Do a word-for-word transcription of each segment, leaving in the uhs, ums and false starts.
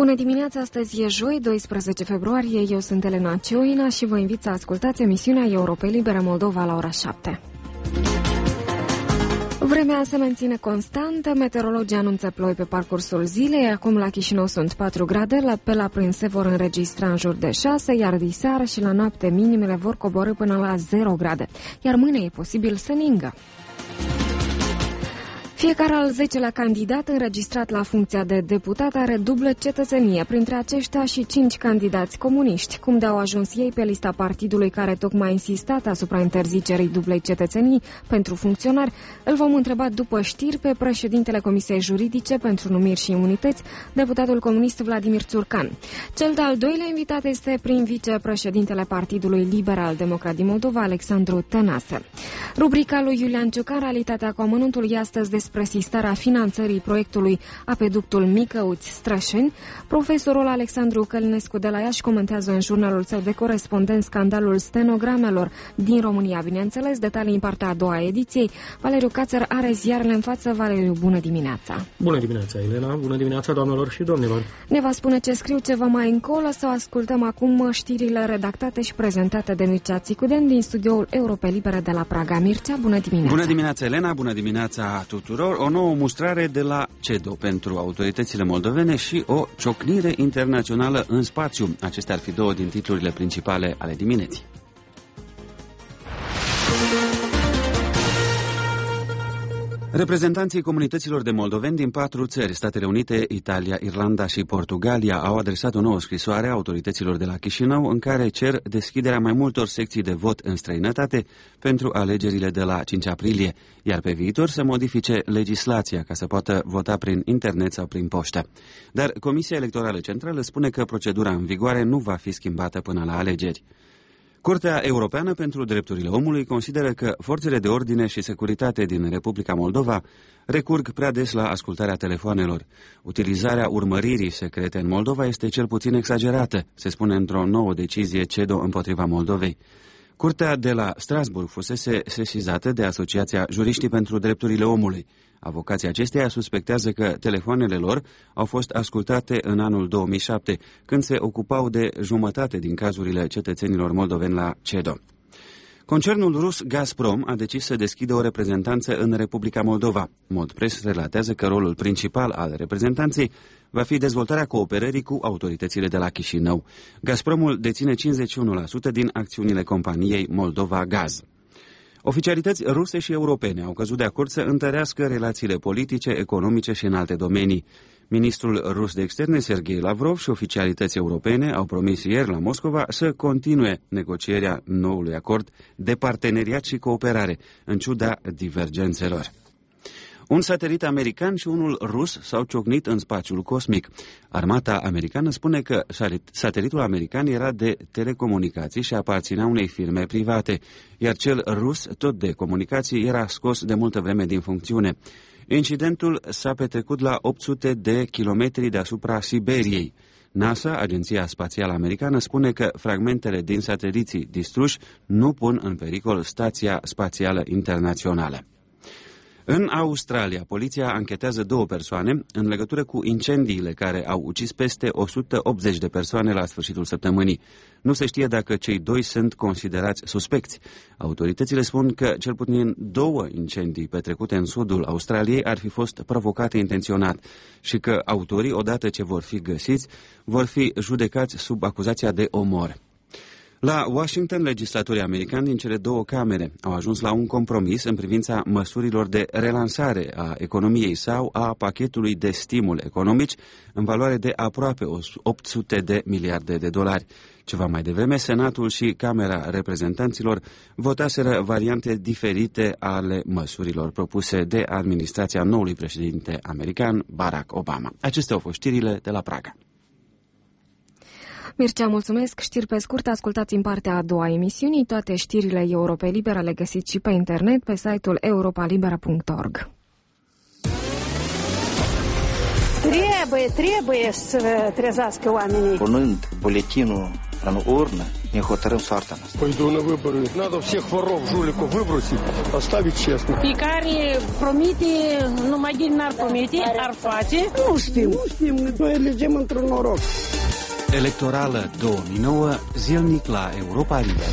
Bună dimineața, astăzi e joi, doisprezece februarie, eu sunt Elena Cioina și vă invit să ascultați emisiunea Europei Libere Moldova la ora șapte. Vremea se menține constantă, meteorologii anunță ploi pe parcursul zilei, acum la Chișinău sunt patru grade, la, pe la prânz se vor înregistra în jur de șase, iar diseară și la noapte minimele vor coborî până la zero grade, iar mâine e posibil să ningă. Fiecare al zecelea candidat înregistrat la funcția de deputat are dublă cetățenie, printre aceștia și cinci candidați comuniști. Cum de-au ajuns ei pe lista partidului care tocmai a insistat asupra interzicerii dublei cetățenii pentru funcționari, îl vom întreba după știri pe președintele Comisiei Juridice pentru Numiri și Imunități, deputatul comunist Vladimir Țurcan. Cel de-al doilea invitat este prim vicepreședintele Partidului Liberal Democrat din Moldova, Alexandru Tănase. Rubrica lui Iulian Ciucan, Realitatea cu amănuntul, e astăzi despre sistarea finanțării proiectului Apeductul Micăuți-Strășeni. Profesorul Alexandru Călinescu de la Iași comentează în jurnalul său de corespondent scandalul stenogramelor din România, bineînțeles, detalii în partea a doua ediției. Valeriu Cațăr are ziarele în față. Valeriu, bună dimineața! Bună dimineața, Elena! Bună dimineața, doamnelor și domnilor! Ne va spune ce scriu ceva mai încolo, să ascultăm acum știrile redactate și prezentate de Mircea Țicuden din studioul Europei Libere de la Praga. Mircea, bună dimineața! Bună dimineața, Elena! Bună dimineața tuturor! O nouă mustrare de la CEDO pentru autoritățile moldovene și o ciocnire internațională în spațiu. Acestea ar fi două din titlurile principale ale dimineții. Reprezentanții comunităților de moldoveni din patru țări, Statele Unite, Italia, Irlanda și Portugalia, au adresat o nouă scrisoare autorităților de la Chișinău în care cer deschiderea mai multor secții de vot în străinătate pentru alegerile de la cinci aprilie, iar pe viitor să modifice legislația ca să poată vota prin internet sau prin poștă. Dar Comisia Electorală Centrală spune că procedura în vigoare nu va fi schimbată până la alegeri. Curtea Europeană pentru Drepturile Omului consideră că forțele de ordine și securitate din Republica Moldova recurg prea des la ascultarea telefoanelor. Utilizarea urmăririi secrete în Moldova este cel puțin exagerată, se spune într-o nouă decizie CEDO împotriva Moldovei. Curtea de la Strasbourg fusese sesizată de Asociația Juriștii pentru Drepturile Omului. Avocații acesteia suspectează că telefoanele lor au fost ascultate în anul două mii șapte, când se ocupau de jumătate din cazurile cetățenilor moldoveni la CEDO. Concernul rus Gazprom a decis să deschidă o reprezentanță în Republica Moldova. Mod Press relatează că rolul principal al reprezentanței va fi dezvoltarea cooperării cu autoritățile de la Chișinău. Gazpromul deține cincizeci și unu la sută din acțiunile companiei Moldova Gaz. Oficialități ruse și europene au căzut de acord să întărească relațiile politice, economice și în alte domenii. Ministrul rus de externe, Sergei Lavrov, și oficialități europene au promis ieri la Moscova să continue negocierea noului acord de parteneriat și cooperare, în ciuda divergențelor. Un satelit american și unul rus s-au ciocnit în spațiul cosmic. Armata americană spune că satelitul american era de telecomunicații și aparținea unei firme private, iar cel rus, tot de comunicații, era scos de multă vreme din funcțiune. Incidentul s-a petrecut la opt sute de kilometri deasupra Siberiei. NASA, Agenția Spațială Americană, spune că fragmentele din sateliții distruși nu pun în pericol Stația Spațială Internațională. În Australia, poliția anchetează două persoane în legătură cu incendiile care au ucis peste o sută optzeci de persoane la sfârșitul săptămânii. Nu se știe dacă cei doi sunt considerați suspecți. Autoritățile spun că cel puțin două incendii petrecute în sudul Australiei ar fi fost provocate intenționat și că autorii, odată ce vor fi găsiți, vor fi judecați sub acuzația de omor. La Washington, legislatorii americani din cele două camere au ajuns la un compromis în privința măsurilor de relansare a economiei sau a pachetului de stimul economici în valoare de aproape opt sute de miliarde de dolari. Ceva mai devreme, Senatul și Camera Reprezentanților votaseră variante diferite ale măsurilor propuse de administrația noului președinte american, Barack Obama. Acestea au fost știrile de la Praga. Mircea, mulțumesc. Știri pe scurt, ascultați în partea a doua emisiunii. Toate știrile Europei Libere le găsiți și pe internet pe site-ul europa libera punct org. Trebuie, trebuie să trezească oamenii. Punând buletinul În urnă ne hotărâm soarta noastră. Păidu на выборы. Надо всех воров, жуликов выбросить, оставить честно. Fiecare promite, numai din n-ar promite, ar face. Nu știm, nu știm, noi elegem într-un noroc. Electorală două mii nouă, zilnic la Europa Liberă.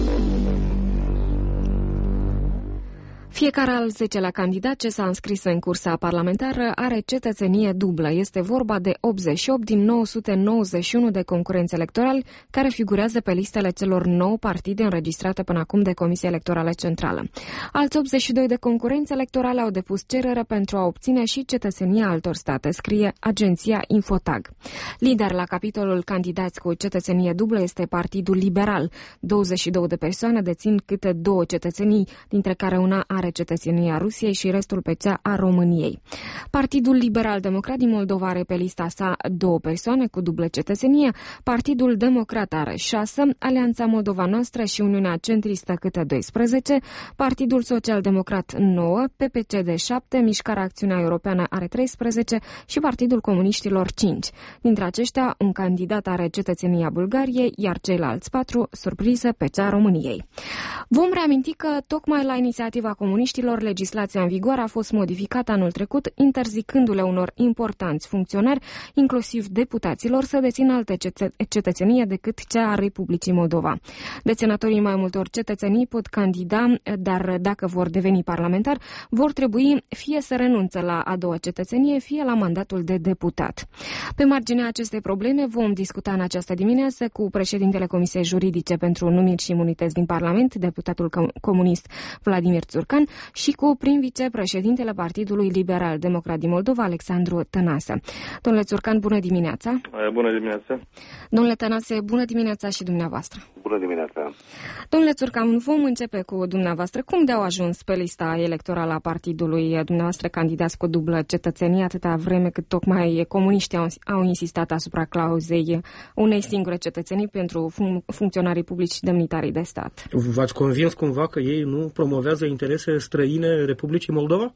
Fiecare al zecelea candidat ce s-a înscris în cursa parlamentară are cetățenie dublă. Este vorba de optzeci și opt din nouă sute nouăzeci și unu de concurenți electorali care figurează pe listele celor nouă partide înregistrate până acum de Comisia Electorală Centrală. Alți optzeci și doi de concurenți electorali au depus cerere pentru a obține și cetățenia altor state, scrie agenția Infotag. Lider la capitolul candidați cu cetățenie dublă este Partidul Liberal. douăzeci și două de persoane dețin câte două cetățenii, dintre care una are cetățenia Rusiei și restul pe cea a României. Partidul Liberal Democrat din Moldova are pe lista sa două persoane cu dublă cetățenie, Partidul Democrat are șase, Alianța Moldova Noastră și Uniunea Centristă câte doisprezece, Partidul Social Democrat nouă, P P C D șapte, Mișcarea Acțiunea Europeană are treisprezece și Partidul Comuniștilor cinci. Dintre aceștia, un candidat are cetățenia Bulgariei, iar ceilalți patru, surpriză, pe cea a României. Vom reaminti că tocmai la inițiativa comuniștilor, legislația în vigoare a fost modificată anul trecut, interzicându-le unor importanți funcționari, inclusiv deputaților, să dețină alte cetă- cetățenie decât cea a Republicii Moldova. Deținătorii mai multor cetățenii pot candida, dar dacă vor deveni parlamentari, vor trebui fie să renunțe la a doua cetățenie, fie la mandatul de deputat. Pe marginea acestei probleme vom discuta în această dimineață cu președintele Comisiei Juridice pentru Numiri și Imunități din Parlament, deputatul comunist Vladimir Țurcan, și cu prim vicepreședintele Partidului Liberal Democrat din Moldova, Alexandru Tănase. Domnule Țurcan, bună dimineața! Bună dimineața! Domnule Tănase, bună dimineața și dumneavoastră! Bună dimineața! Domnule Țurcan, vom începe cu dumneavoastră. Cum de-au ajuns pe lista electorală a partidului dumneavoastră candidați cu dublă cetățenie, atâta vreme cât tocmai comuniștii au, au insistat asupra clauzei unei singure cetățenii pentru fun- funcționarii publici și demnitarii de stat? V-ați convins cumva că ei nu promovează interese străine Republicii Moldova?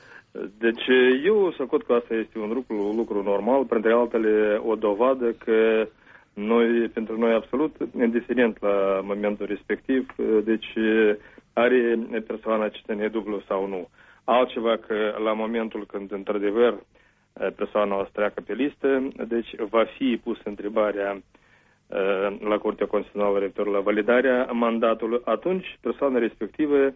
Deci eu socot că asta este un lucru, lucru normal, printre altele o dovadă că noi, pentru noi absolut indiferent la momentul respectiv, deci are persoana cetățenie dublă sau nu. Altceva că la momentul când într-adevăr persoana o să treacă pe listă, deci va fi pusă întrebarea la Curtea Constituțională referitor la validarea mandatului, atunci persoana respectivă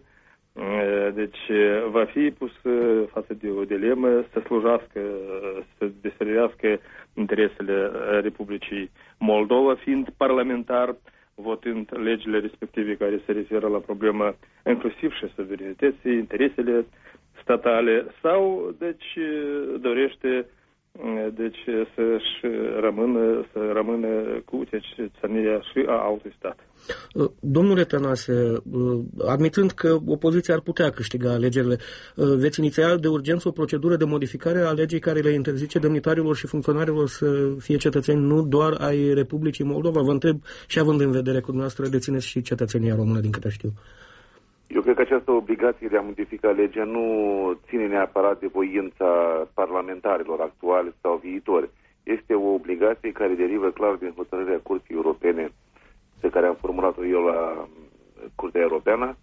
deci va fi pus față de o dilemă să slujească, să deservească interesele Republicii Moldova, fiind parlamentar, votând legile respective care se referă la problemă inclusiv și suverenității, interesele statale, sau deci dorește deci să-și rămână, să rămână cu cetățenia și a altui stat. Domnule Tănase, admitând că opoziția ar putea câștiga alegerile, veți iniția de urgență o procedură de modificare a legii care le interzice demnitarilor și funcționarilor să fie cetățeni nu doar ai Republicii Moldova? Vă întreb și având în vedere că dumneavoastră dețineți și cetățenia română, din câte știu. Eu cred că această obligație de a modifica legea nu ține neapărat de voința parlamentarilor actuale sau viitori. Este o obligație care derivă clar din hotărârea Curții Europene pe care am formulat-o eu la Curtea Europeană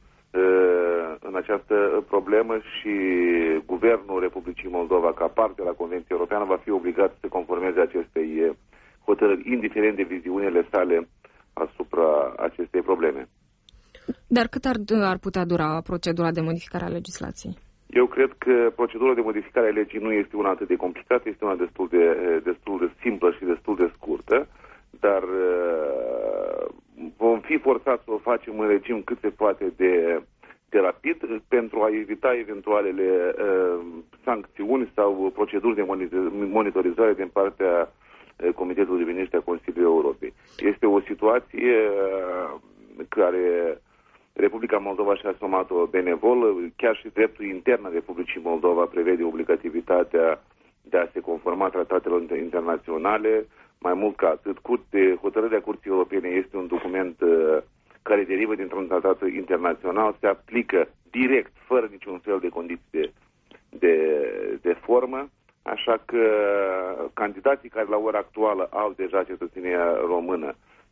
în această problemă și Guvernul Republicii Moldova, ca parte la Convenția Europeană, va fi obligat să conformeze acestei hotărâri, indiferent de viziunile sale asupra acestei probleme. Dar cât ar, ar putea dura procedura de modificare a legislației? Eu cred că procedura de modificare a legii nu este una atât de complicată, este una destul de, destul de simplă și destul de scurtă, dar vom fi forțați să o facem în regim cât se poate de, de rapid pentru a evita eventualele uh, sancțiuni sau proceduri de monitorizare din partea Comitetului de Miniștri a Consiliului Europei. Este o situație uh, care Republica Moldova și-a asumat-o benevolă, chiar și dreptul intern al Republicii Moldova prevede obligativitatea de a se conforma tratatelor internaționale. Mai mult ca atât, hotărârea Curții Europene este un document uh, care derivă dintr-un tratat internațional, se aplică direct, fără niciun fel de condiții de, de, de formă, așa că candidații care la ora actuală au deja cetățenia română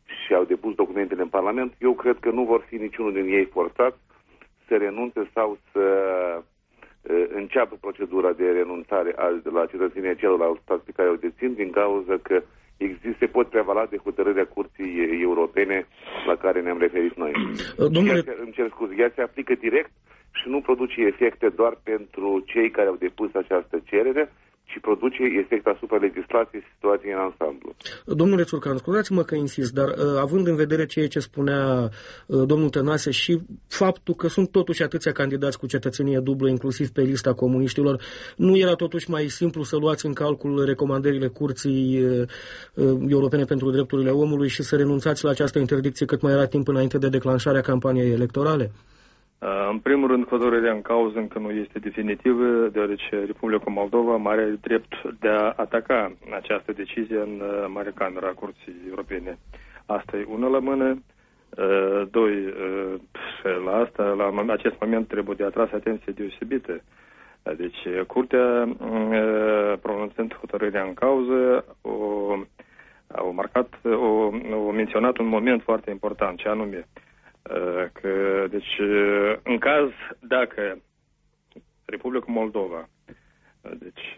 și au depus documentele în Parlament, eu cred că nu vor fi niciunul din ei forțați să renunțe sau să uh, înceapă procedura de renunțare la cetățenia celorlalți stați pe care o dețin, din cauza că există, se pot prevala de hotărârea Curții Europene la care ne-am referit noi. Domnule... Ea, îmi cer scuze, ea se aplică direct și nu produce efecte doar pentru cei care au depus această cerere, ci produce efect asupra legislației și situației în ansamblu. Domnule Țurcan, scuzați-mă că insist, dar uh, având în vedere ceea ce spunea uh, domnul Tănase și faptul că sunt totuși atâția candidați cu cetățenie dublă, inclusiv pe lista comuniștilor, nu era totuși mai simplu să luați în calcul recomandările Curții uh, Europene pentru Drepturile Omului și să renunțați la această interdicție cât mai era timp înainte de declanșarea campaniei electorale? În primul rând, hotărârea în cauză încă nu este definitivă, deoarece Republica Moldova mai are drept de a ataca această decizie în Marea Cameră a Curții Europene. Asta e una la mână. Doi, la asta, la acest moment trebuie de atras atenție deosebită. Deci, Curtea, pronunțând hotărârea în cauză, o, au marcat, o, o menționat un moment foarte important, ce anume, că, deci, în caz dacă Republica Moldova deci,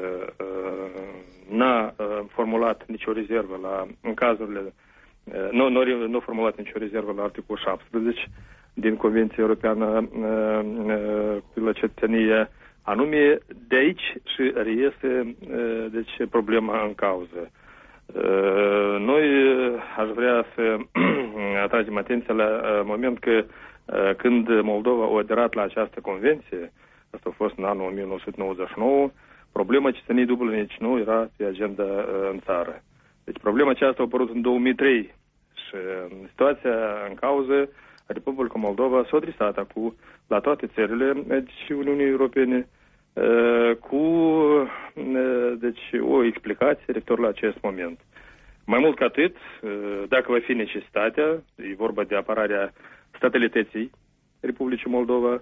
n-a formulat nicio rezervă la, în cazurile, nu, nu, nu a formulat nicio rezervă la articolul șaptesprezece din Convenția Europeană la cetățenie, anume de aici și reiese deci, problema în cauză. Noi aș vrea să atragem atenția la moment că când Moldova a aderat la această convenție, asta a fost în anul o mie nouă sute nouăzeci și nouă, problema cetățeniei dublă nici nu era pe agenda în țară. Deci problema aceasta a apărut în două mii trei și în situația în cauză, Republica Moldova s-a adresat acum la toate țările deci Uniunii Europene cu deci, o explicație referitor la acest moment. Mai mult ca atât, dacă va fi necesitatea, e vorba de apărarea statalității Republicii Moldova,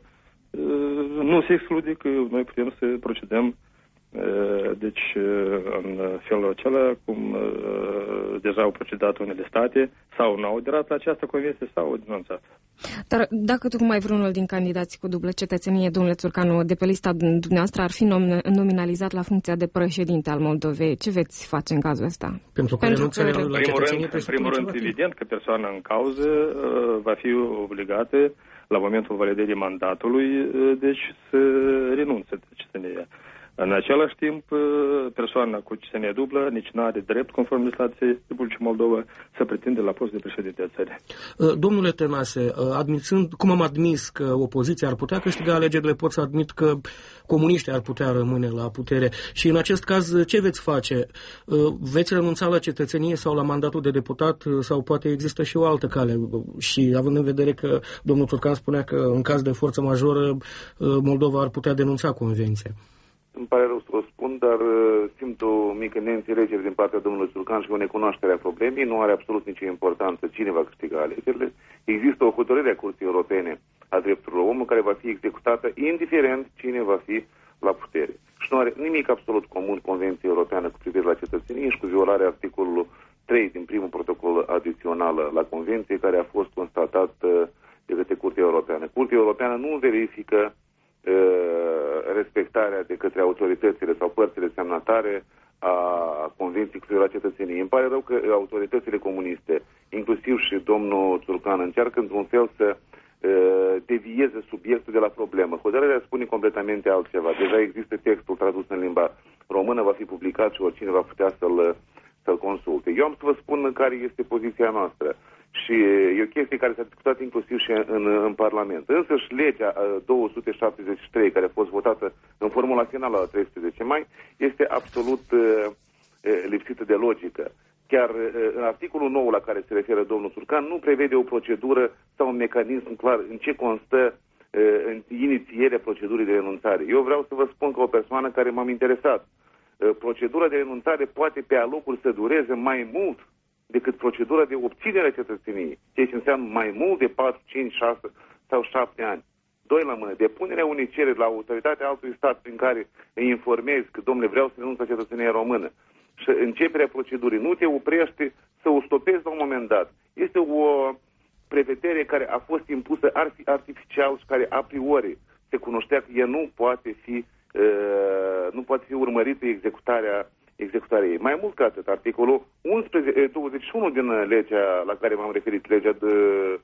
nu se exclude că noi putem să procedăm deci în felul acela cum deja au procedat unele state sau n-au aderat la această convenție sau au denunțat. Dar dacă tocmai vreunul din candidații cu dublă cetățenie, domnule Țurcanu, de pe lista dumneavoastră ar fi nominalizat la funcția de președinte al Moldovei, ce veți face în cazul ăsta? Pentru că Pentru că, în primul rând, în primul rând evident că persoana în cauză uh, va fi obligată la momentul validării mandatului uh, deci să renunțe de cetățenie. În același timp, persoana cu cetățenie dublă nici nu are drept, conform legislației Republicii Moldova, să pretinde la post de președinte a țării. Domnule Tănase, admițând, cum am admis că opoziția ar putea câștiga alegerile, pot să admit că comuniștii ar putea rămâne la putere. Și în acest caz, ce veți face? Veți renunța la cetățenie sau la mandatul de deputat sau poate există și o altă cale? Și având în vedere că domnul Țurcan spunea că în caz de forță majoră Moldova ar putea denunța convenția. Îmi pare rău să vă spun, dar uh, simt o mică neînțelegere din partea domnului Țurcan și o necunoaștere a problemei. Nu are absolut nicio importanță cine va câștiga alegerile. Există o hotărâre a Curții Europene a Drepturilor Omului care va fi executată indiferent cine va fi la putere. Și nu are nimic absolut comun Convenția Europeană cu privire la cetățenie și cu violarea articolului trei din primul protocol adițional la Convenție care a fost constatat uh, de către Curtea Europeană. Curtea Europeană nu verifică respectarea de către autoritățile sau părțile semnatare a Convenției cu privire la cetățenie. Îmi pare rău că autoritățile comuniste, inclusiv și domnul Țurcan, încearcă într-un fel să uh, devieze subiectul de la problemă. Hotărârea spune completamente altceva. Deja există textul tradus în limba română, va fi publicat și oricine va putea să-l, să-l consulte. Eu am să vă spun care este poziția noastră. Și e o chestie care s-a discutat inclusiv și în, în Parlament. Însă și legea două sute șaptezeci și trei, care a fost votată în formula finală la treisprezece mai, este absolut uh, lipsită de logică. Chiar uh, în articolul nou la care se referă domnul Țurcan nu prevede o procedură sau un mecanism clar în ce constă uh, în inițierea procedurii de renunțare. Eu vreau să vă spun ca o persoană care m-am interesat. Uh, procedura de renunțare poate pe alocuri să dureze mai mult decât procedura de obținere a cetățeniei, ceea ce înseamnă mai mult de patru, cinci, șase sau șapte ani. Doi la mână, depunerea unei cereri la autoritatea altui stat prin care îi informezi că, domnule, vreau să renunț la cetățenia română. și începerea procedurii nu te oprește să o stopezi la un moment dat. Este o prevedere care a fost impusă artificial și care a priori se cunoștea că ea nu poate fi, uh, nu poate fi urmărită executarea, executarea ei. Mai mult ca atât, articolul unsprezece, douăzeci și unu din legea la care m-am referit, legea de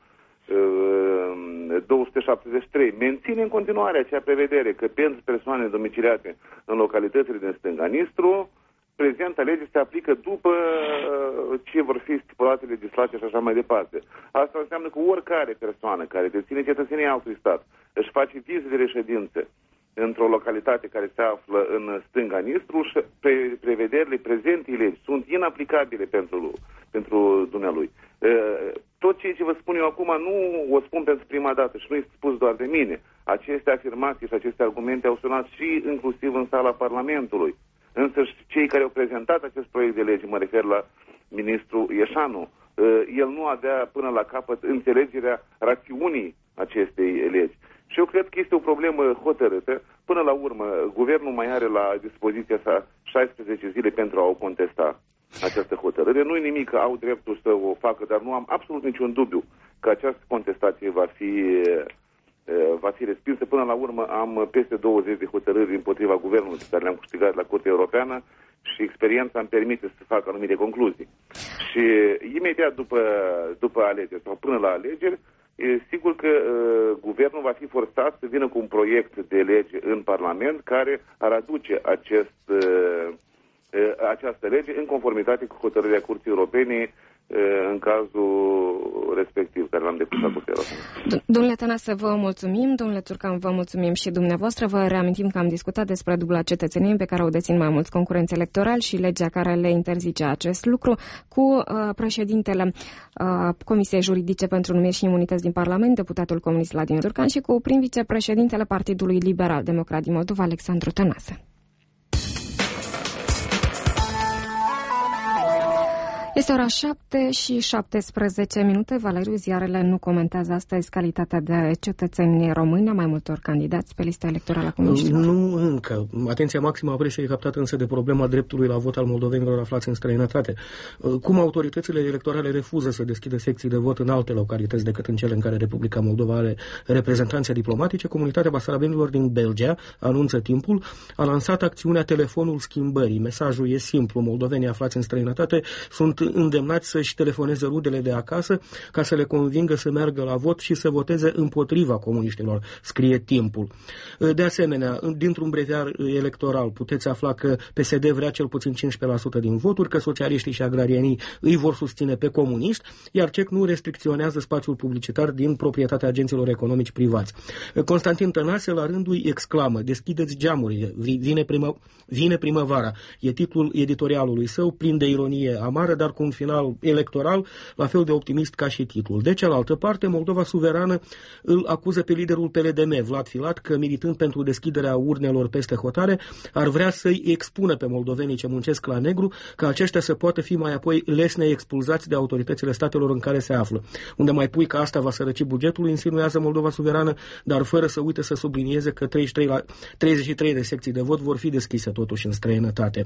două sute șaptezeci și trei, menține în continuare acea prevedere că pentru persoane domiciliate în localitățile din stânga Nistru, prezenta lege se aplică după ce vor fi stipulate legislația și așa mai departe. Asta înseamnă că oricare persoană care deține cetățenia altui stat își face vize de reședință într-o localitate care se află în stânga Nistru și pre- prevederile prezentei legi sunt inaplicabile pentru, pentru dumnealui. Tot ceea ce vă spun eu acum nu o spun pentru prima dată și nu este spus doar de mine. Aceste afirmații și aceste argumente au sunat și inclusiv în sala Parlamentului. Însă cei care au prezentat acest proiect de lege, mă refer la ministrul Ieșanu, el nu avea până la capăt înțelegerea rațiunii acestei legi. Și eu cred că este o problemă hotărâtă. Până la urmă, guvernul mai are la dispoziția sa șaisprezece zile pentru a o contesta această hotărâre. Nu-i nimic că au dreptul să o facă, dar nu am absolut niciun dubiu că această contestație va fi, va fi respinsă. Până la urmă am peste douăzeci de hotărâri împotriva guvernului care le-am câștigat la Curtea Europeană și experiența îmi permite să fac anumite concluzii. Și imediat după, după alegeri sau până la alegeri, e sigur că uh, guvernul va fi forțat să vină cu un proiect de lege în Parlament care ar aduce acest, uh, uh, această lege în conformitate cu hotărârea Curții Europene uh, în cazul respectiv care l-am depus la Curtea Europeană. Domnule Tănase, vă mulțumim. Domnule Țurcan, vă mulțumim și dumneavoastră. Vă reamintim că am discutat despre dubla cetățenie pe care o dețin mai mulți concurenți electorali și legea care le interzice acest lucru cu uh, președintele uh, Comisiei Juridice pentru Numiri și Imunități din Parlament, deputatul comunist Vladimir Țurcan, și cu prim vicepreședintele Partidului Liberal Democrat din Moldova, Alexandru Tănase. Este ora șapte și șaptesprezece minute. Valeriu, ziarele nu comentează astăzi calitatea de cetățeni români a mai multor candidați pe lista electorală a comuniștilor. Nu încă. Atenția maximă a presei e captată însă de problema dreptului la vot al moldovenilor aflați în străinătate. Cum autoritățile electorale refuză să deschidă secții de vot în alte localități decât în cele în care Republica Moldova are reprezentanțe diplomatice, comunitatea basarabenilor din Belgia, anunță Timpul, a lansat acțiunea Telefonul Schimbării. Mesajul e simplu. Moldovenii aflați în străinătate sunt îndemnați să-și telefoneze rudele de acasă ca să le convingă să meargă la vot și să voteze împotriva comuniștilor, scrie Timpul. De asemenea, dintr-un breviar electoral puteți afla că P S D vrea cel puțin cincisprezece la sută din voturi, că socialiștii și agrarienii îi vor susține pe comuniști, iar C E C nu restricționează spațiul publicitar din proprietatea agenților economici privați. Constantin Tănase, la rândul îi exclamă: deschideți geamurile, vine, primă, vine primăvara. E titlul editorialului său, plin de ironie amară, dar cu un final electoral la fel de optimist ca și titlul. De cealaltă parte, Moldova Suverană îl acuză pe liderul P L D M, Vlad Filat, că militând pentru deschiderea urnelor peste hotare, ar vrea să-i expună pe moldovenii ce muncesc la negru, ca aceștia să poată fi mai apoi lesne expulzați de autoritățile statelor în care se află. Unde mai pui că asta va sărăci bugetul, insinuează Moldova Suverană, dar fără să uite să sublinieze că treizeci și trei, la, treizeci și trei de secții de vot vor fi deschise totuși în străinătate.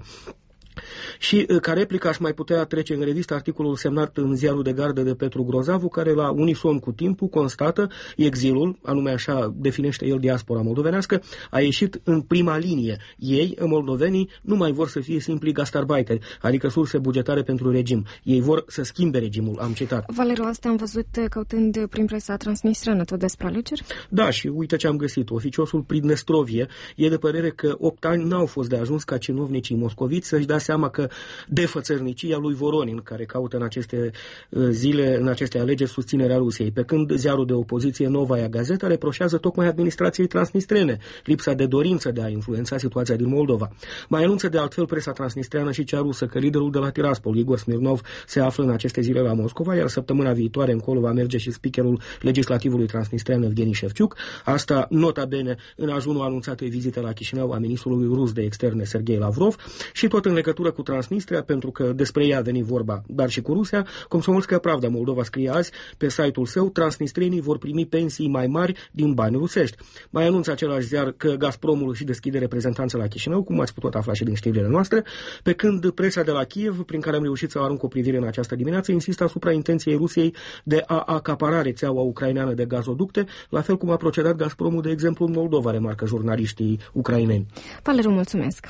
Și ca replică aș mai putea trece în revistă articolul semnat în ziarul de gardă de Petru Grozavu, care la unison cu Timpul constată exilul, anume așa definește el diaspora moldovenească, a ieșit în prima linie. Ei, moldovenii, nu mai vor să fie simpli gastarbeiteri, adică surse bugetare pentru regim. Ei vor să schimbe regimul, am citat. Valeriu, asta am văzut căutând prin presa transnistreană tot despre alegeri? Da, și uite ce am găsit. Oficiosul Pridnestrovie e de părere că opt ani n-au fost de ajuns ca cinovnicii moscoviți să-și dea seama că defățărnicia lui Voronin, care caută în aceste zile, în aceste alegeri, susținerea Rusiei, pe când ziarul de opoziție Novaia Gazeta reproșează tocmai administrației transnistrene lipsa de dorință de a influența situația din Moldova. Mai anunță de altfel presa transnistreană și cea rusă că liderul de la Tiraspol, Igor Smirnov, se află în aceste zile la Moscova, iar săptămâna viitoare încolo va merge și speakerul legislativului transnistrean Evgeni Șevciuc. Asta, nota bene, în ajunul anunțatei vizite la Chișinău a ministrului rus de externe Sergei Lavrov, și tot în legătură legătură cu Transnistria, pentru că despre ea a venit vorba, dar și cu Rusia. Komsomolskaya Pravda Moldova scrie azi pe site-ul său: transnistrienii vor primi pensii mai mari din bani rusești. Mai anunță același ziar că Gazpromul își deschide reprezentanță la Chișinău, cum ați putut afla și din știrile noastre, pe când presa de la Kiev, prin care am reușit să arunc o privire în această dimineață, insistă asupra intenției Rusiei de a acapara rețeaua ucraineană de gazoducte, la fel cum a procedat Gazpromul, de exemplu, în Moldova, remarcă jurnaliștii ucraineni. Valeriu, mulțumesc!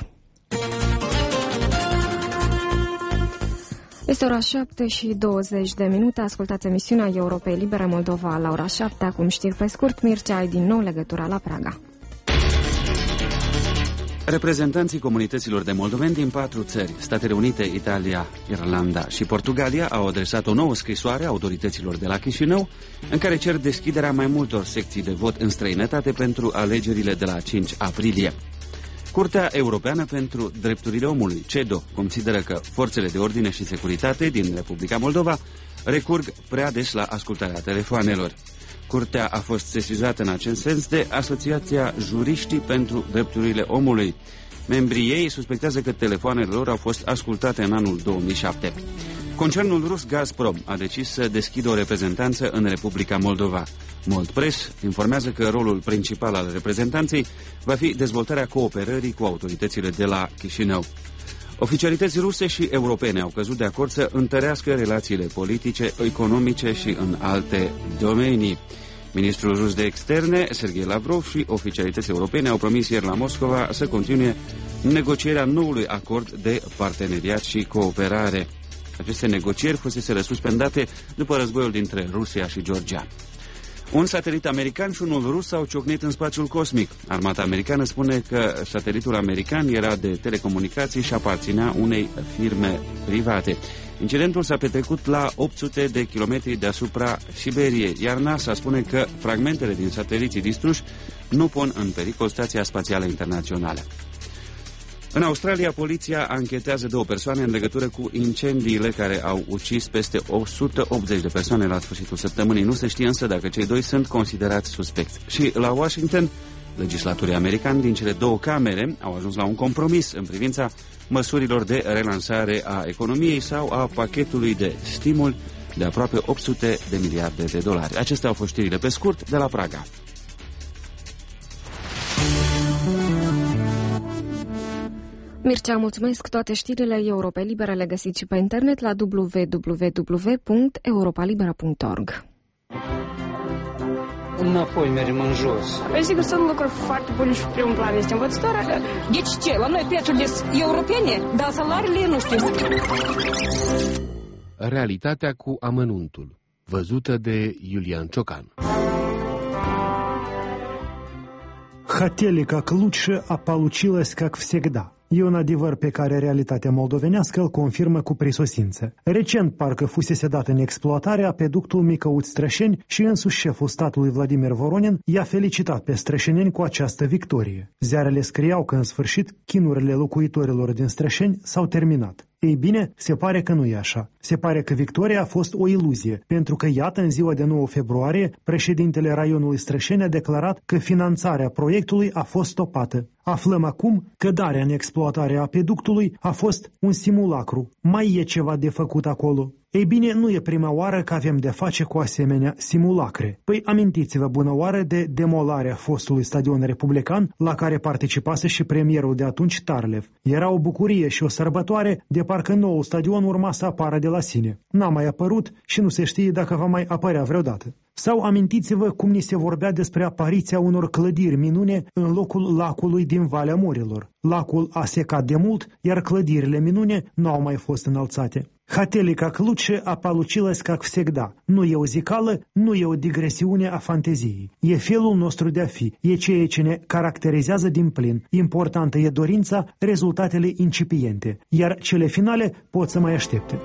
Este ora șapte și douăzeci de minute. Ascultați emisiunea Europei Libere Moldova la ora șapte. Acum știri pe scurt. Mircea, ai din nou legătura la Praga. Reprezentanții comunităților de moldoveni din patru țări, Statele Unite, Italia, Irlanda și Portugalia, au adresat o nouă scrisoare autorităților de la Chișinău, în care cer deschiderea mai multor secții de vot în străinătate pentru alegerile de la cinci aprilie. Curtea Europeană pentru Drepturile Omului, C E D O, consideră că forțele de ordine și securitate din Republica Moldova recurg prea des la ascultarea telefoanelor. Curtea a fost sesizată în acest sens de Asociația Juriștii pentru Drepturile Omului. Membrii ei suspectează că telefoanele lor au fost ascultate în anul două mii șapte. Concernul rus Gazprom a decis să deschidă o reprezentanță în Republica Moldova. Moldpress informează că rolul principal al reprezentanței va fi dezvoltarea cooperării cu autoritățile de la Chișinău. Oficialități ruse și europene au căzut de acord să întărească relațiile politice, economice și în alte domenii. Ministrul rus de externe, Sergei Lavrov, și oficialități europene au promis ieri la Moscova să continue negocierea noului acord de parteneriat și cooperare. Aceste negocieri fusese suspendate după războiul dintre Rusia și Georgia. Un satelit american și unul rus s-au ciocnit în spațiul cosmic. Armata americană spune că satelitul american era de telecomunicații și aparținea unei firme private. Incidentul s-a petrecut la opt sute de kilometri deasupra Siberiei, iar NASA spune că fragmentele din sateliții distruși nu pun în pericol Stația Spațială Internațională. În Australia, poliția anchetează două persoane în legătură cu incendiile care au ucis peste o sută optzeci de persoane la sfârșitul săptămânii. Nu se știe însă dacă cei doi sunt considerați suspecți. Și la Washington, legislatorii americani din cele două camere au ajuns la un compromis în privința măsurilor de relansare a economiei sau a pachetului de stimul de aproape opt sute de miliarde de dolari. Acestea au fost știrile pe scurt de la Praga. Mircea, mulțumesc. Toate știrile Europei Libere le găsiți și pe internet la w w w punct europa libera punct org. Înapoi mergem în jos. Sigur, sunt lucruri foarte bune și pe primul plan este învățătoarea. Deci ce? La noi plățile europene, dar salariile nu știu. Realitatea cu amănuntul, văzută de Iulian Ciocan. Хотели как лучше, а получилось как всегда. E un adevăr pe care realitatea moldovenească îl confirmă cu prisosință. Recent parcă fusese dat în exploatare apeductul Micăuți-Strășeni și însuși șeful statului Vladimir Voronin i-a felicitat pe strășeneni cu această victorie. Ziarele scriau că în sfârșit chinurile locuitorilor din Strășeni s-au terminat. Ei bine, se pare că nu e așa. Se pare că victoria a fost o iluzie, pentru că, iată, în ziua de nouă februarie, președintele raionului Strășeni a declarat că finanțarea proiectului a fost stopată. Aflăm acum că darea în exploatare a apeductului a fost un simulacru. Mai e ceva de făcut acolo. Ei bine, nu e prima oară că avem de face cu asemenea simulacre. Păi amintiți-vă bună oară de demolarea fostului stadion republican la care participase și premierul de atunci Tarlev. Era o bucurie și o sărbătoare de parcă noul stadion urma să apară de la sine. N-a mai apărut și nu se știe dacă va mai apărea vreodată. Sau amintiți-vă cum ni se vorbea despre apariția unor clădiri minune în locul lacului din Valea Morilor. Lacul a secat de mult, iar clădirile minune nu au mai fost înălțate. Хотели как лучше, а получилось как всегда. Nu e o zicală, nu e o digresiune a fanteziei. E felul nostru de a fi, e ceea ce ne caracterizează din plin. Importantă e dorința, rezultatele incipiente, iar cele finale pot să mai aștepte.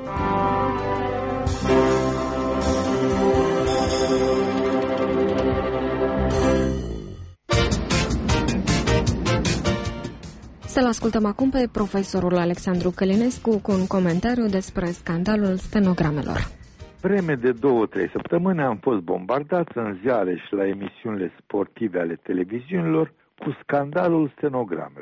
Să-l ascultăm acum pe profesorul Alexandru Călinescu cu un comentariu despre scandalul stenogramelor. Vreme de două, trei săptămâni am fost bombardați în ziare și la emisiunile sportive ale televiziunilor cu scandalul stenogramelor.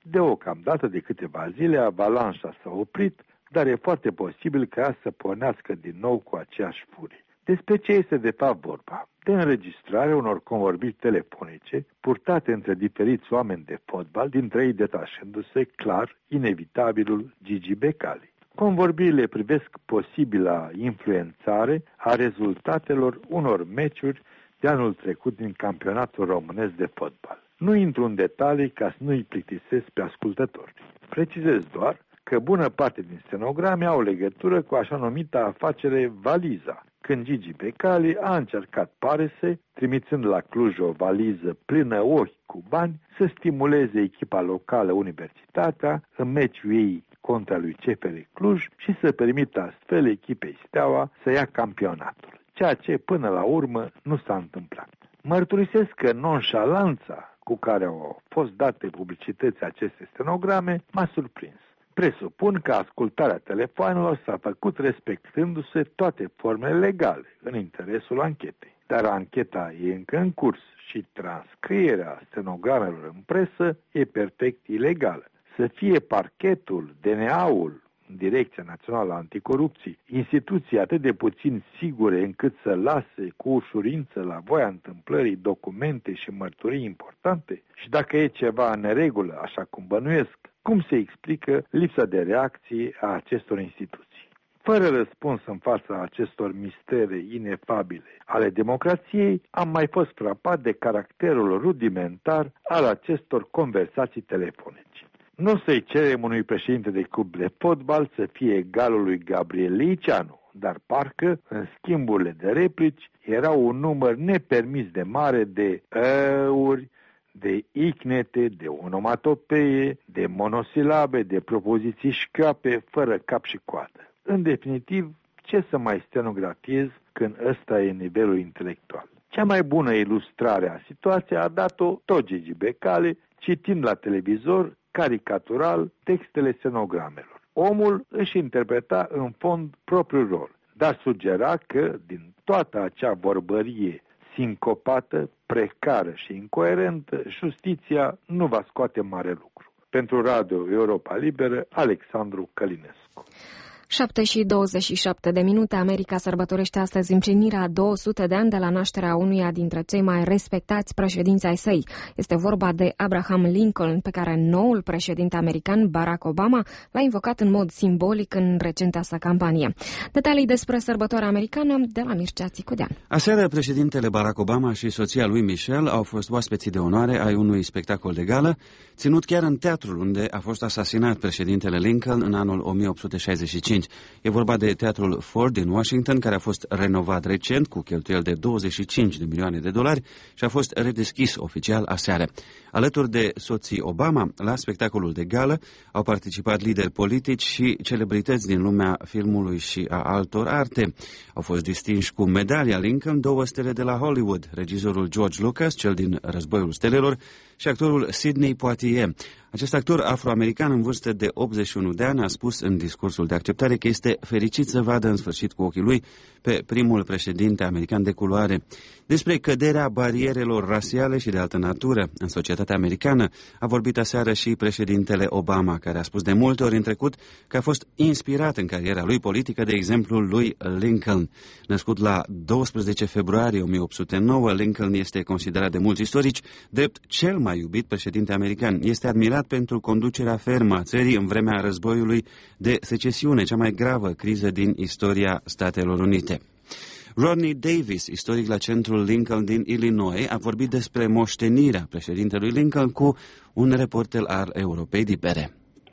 Deocamdată de câteva zile avalanșa s-a oprit, dar e foarte posibil ca ea să pornească din nou cu aceeași furie. Despre ce este de fapt vorba? De înregistrarea unor convorbiri telefonice purtate între diferiți oameni de fotbal, dintre ei detașându-se clar inevitabilul Gigi Becali. Convorbirile privesc posibila influențare a rezultatelor unor meciuri de anul trecut din campionatul românesc de fotbal. Nu intru în detalii ca să nu-i plictisesc pe ascultători. Precizez doar că bună parte din stenograme au legătură cu așa numita afacere Valiza, când Gigi Becali a încercat, pare să, trimițând la Cluj o valiză plină ochi cu bani, să stimuleze echipa locală Universitatea în meciul ei contra lui C F R Cluj și să permită astfel echipei Steaua să ia campionatul, ceea ce până la urmă nu s-a întâmplat. Mărturisesc că nonșalanța cu care au fost date publicității aceste stenograme m-a surprins. Presupun că ascultarea telefonelor s-a făcut respectându-se toate formele legale în interesul anchetei. Dar ancheta e încă în curs și transcrierea stenogramelor în presă e perfect ilegală. Să fie parchetul, D N A-ul, Direcția Națională Anticorupție, instituții atât de puțin sigure încât să lase cu ușurință la voia întâmplării documente și mărturii importante? Și dacă e ceva în neregulă, așa cum bănuiesc, cum se explică lipsa de reacție a acestor instituții? Fără răspuns în fața acestor mistere inefabile ale democrației, am mai fost frapat de caracterul rudimentar al acestor conversații telefonice. Nu o să-i cerem unui președinte de club de fotbal să fie egalul lui Gabriel Liceanu, dar parcă, în schimburile de replici, era un număr nepermis de mare de ăuri, de icnete, de onomatopee, de monosilabe, de propoziții șchioape, fără cap și coadă. În definitiv, ce să mai stenografiez când ăsta e nivelul intelectual? Cea mai bună ilustrare a situației a dat-o tot Gigi Becali, citind la televizor, caricatural, textele stenogramelor. Omul își interpreta în fond propriul rol, dar sugera că, din toată acea vorbărie sincopată, precară și incoerentă, justiția nu va scoate mare lucru. Pentru Radio Europa Liberă, Alexandru Călinescu. șapte și douăzeci și șapte de minute. America sărbătorește astăzi împlinirea a două sute de ani de la nașterea unuia dintre cei mai respectați președinți ai săi. Este vorba de Abraham Lincoln, pe care noul președinte american, Barack Obama, l-a invocat în mod simbolic în recenta sa campanie. Detalii despre sărbătoarea americană de la Mircea Țicudean. Aseară, președintele Barack Obama și soția lui Michelle au fost oaspeții de onoare ai unui spectacol de gală, ținut chiar în teatrul unde a fost asasinat președintele Lincoln în anul o mie opt sute șaizeci și cinci. E vorba de teatrul Ford din Washington, care a fost renovat recent cu cheltuieli de douăzeci și cinci de milioane de dolari și a fost redeschis oficial aseară. Alături de soții Obama, la spectacolul de gală au participat lideri politici și celebrități din lumea filmului și a altor arte. Au fost distinși cu medalia Lincoln două stele de la Hollywood, regizorul George Lucas, cel din Războiul Stelelor, și actorul Sidney Poitier. Acest actor afroamerican în vârstă de optzeci și unu de ani a spus în discursul de acceptare că este fericit să vadă în sfârșit cu ochii lui pe primul președinte american de culoare. Despre căderea barierelor rasiale și de altă natură în societatea americană a vorbit aseară și președintele Obama, care a spus de multe ori în trecut că a fost inspirat în cariera lui politică de exemplul lui Lincoln. Născut la doisprezece februarie o mie opt sute nouă, Lincoln este considerat de mulți istorici drept cel mai iubit președinte american. Este admirat pentru conducerea fermă a țării în vremea războiului de secesiune, cea mai gravă criză din istoria Statelor Unite. Rodney Davis, istoric la centrul Lincoln din Illinois, a vorbit despre moștenirea președintelui Lincoln cu un reporter al Europei Libere.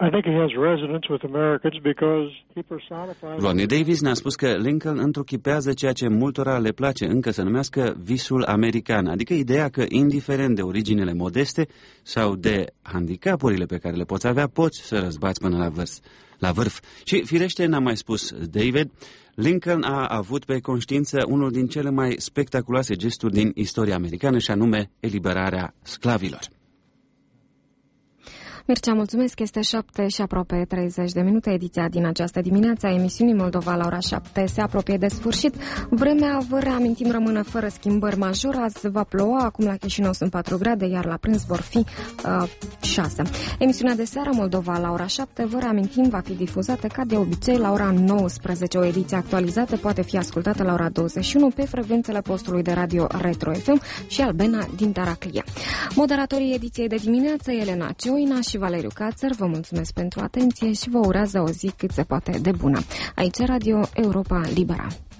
Rodney Davis ne-a spus că Lincoln întruchipează ceea ce multora le place încă să numească visul american, adică ideea că, indiferent de originele modeste sau de handicapurile pe care le poți avea, poți să răzbați până la vârf. La vârf. Și, firește, n-a mai spus David, Lincoln a avut pe conștiință unul din cele mai spectaculoase gesturi din istoria americană, și anume eliberarea sclavilor. Mircea, mulțumesc. Este șapte și aproape treizeci de minute. Ediția din această dimineață a emisiunii Moldova la ora șapte se apropie de sfârșit. Vremea, vă reamintim, rămâne fără schimbări majore. Azi va ploua, acum la Chișinău sunt patru grade, iar la prânz vor fi uh, șase. Emisiunea de seară Moldova la ora șapte, vă reamintim, va fi difuzată ca de obicei la ora nouăsprezece. O ediție actualizată poate fi ascultată la ora douăzeci și unu pe frecvențele postului de radio Retro F M și Albena din Taraclia. Moderatorii ediției de dimineață, Elena Cioina și Valeriu Cațăr, vă mulțumesc pentru atenție și vă urează o zi cât se poate de bună. Aici Radio Europa Libera.